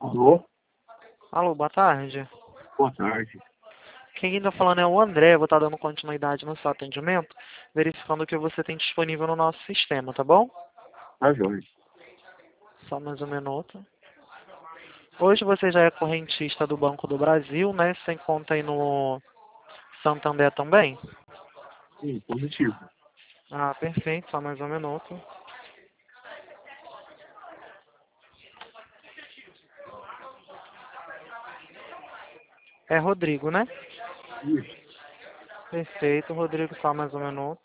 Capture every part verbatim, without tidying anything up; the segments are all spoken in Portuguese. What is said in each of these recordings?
Alô? Alô, boa tarde. Boa tarde. Quem está falando é o André, vou estar dando continuidade no seu atendimento, verificando o que você tem disponível no nosso sistema, tá bom? Tá, Jorge. Só mais um minuto. Hoje você já é correntista do Banco do Brasil, né? Sem conta aí no Santander também? Sim, positivo. Ah, perfeito, só mais um minuto. É Rodrigo, né? Isso. Perfeito, Rodrigo, só mais um minuto.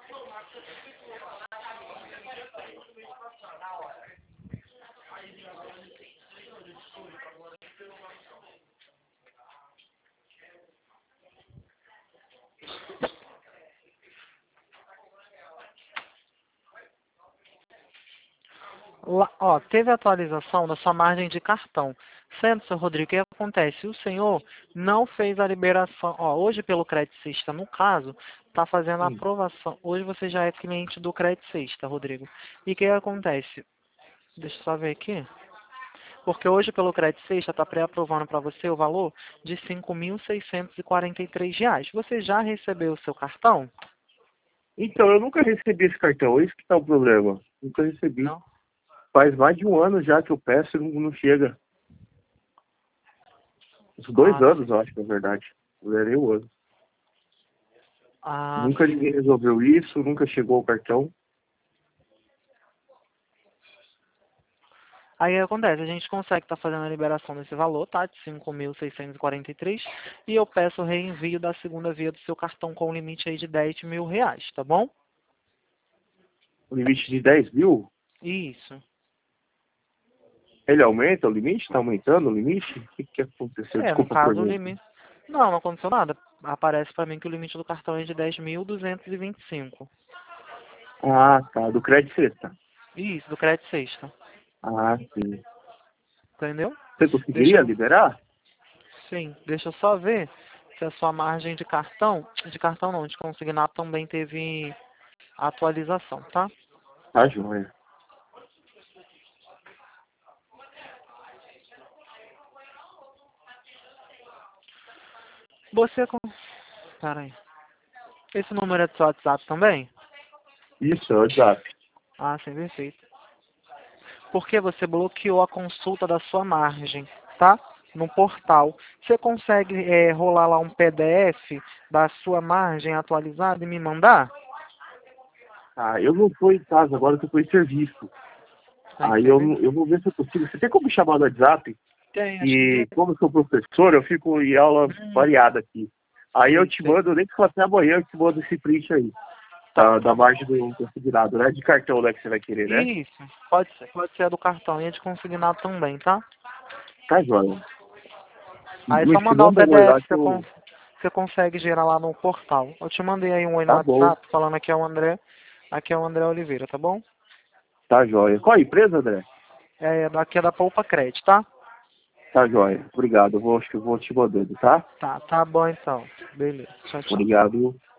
Lá, ó, teve atualização da sua margem de cartão. Certo, seu Rodrigo, o que acontece? O senhor não fez a liberação. Ó, hoje pelo Credit Sexta, no caso, está fazendo a Sim. aprovação. Hoje você já é cliente do Credit Sexta, Rodrigo. E o que acontece? Deixa eu só ver aqui. Porque hoje pelo Credit Sexta está pré-aprovando para você o valor de cinco mil seiscentos e quarenta e três reais. Você já recebeu o seu cartão? Então, eu nunca recebi esse cartão. Esse que tá o problema. Nunca recebi. Não. Faz mais de um ano já que eu peço e não, não chega. Uns dois Ah, anos, sim. eu acho, na verdade. Eu zerei o ano. Ah, Nunca sim. ninguém resolveu isso, nunca chegou o cartão. Aí acontece, a gente consegue estar fazendo a liberação desse valor, tá? De cinco mil seiscentos e quarenta e três. E eu peço o reenvio da segunda via do seu cartão com limite aí de dez mil reais, tá bom? O limite de dez mil, Isso. ele aumenta o limite? Tá aumentando o limite? O que, que aconteceu? É, no Desculpa a caso o pergunta. limite... Não, não aconteceu nada. Aparece pra mim que o limite do cartão é de dez mil duzentos e vinte e cinco. Ah, tá. Do crédito sexta. Isso, do crédito sexta. Ah, sim. Entendeu? Você Deixa conseguiria eu... liberar? Sim, deixa eu só ver se a sua margem de cartão... De cartão não, de consignado também teve atualização, tá? Tá, joia. Você... com- Pera aí. Esse número é do seu WhatsApp também? Isso, é o WhatsApp. Ah, sim, perfeito. Porque você bloqueou a consulta da sua margem, tá? No portal. Você consegue é, rolar lá um P D F da sua margem atualizada e me mandar? Ah, eu não tô em casa agora, que eu tô em serviço. Aí Aí você eu, vê. não- eu vou ver se eu consigo. Você tem como me chamar no WhatsApp? Tem, acho que E tem. como eu sou professor, eu fico em aula Hum, variada aqui. Aí eu sei, te sei. mando, nem que for até amanhã, eu te mando esse print aí. Tá, Da, tá da bom. margem do consignado, né? De cartão, né? Que você vai querer, né? Isso, pode ser. Pode ser a do cartão e a de consignado também, tá? Tá, joia. Aí é Me só te mandar o manda um oi lá P D F, que você, con eu... você consegue gerar lá no portal. Eu te mandei aí um oi no Tá bom. WhatsApp falando aqui é o André, aqui é o André Oliveira, tá bom? Tá, joia. Qual a empresa, André? É, daqui é da Poupa Crédito, tá? Tá, joia. Obrigado. Eu vou, acho que eu vou te mandando, tá? Tá, tá bom então. Beleza. Tchau, tchau. Obrigado.